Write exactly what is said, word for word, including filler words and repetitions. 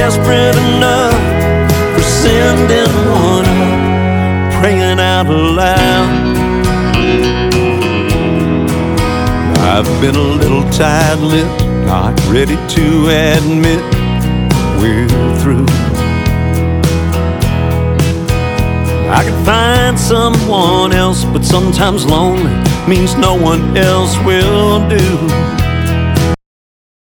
desperate enough for sending one up, praying out loud. I've been a little tight-lipped, not ready to admit we're through. I could find someone else, but sometimes lonely means no one else will do.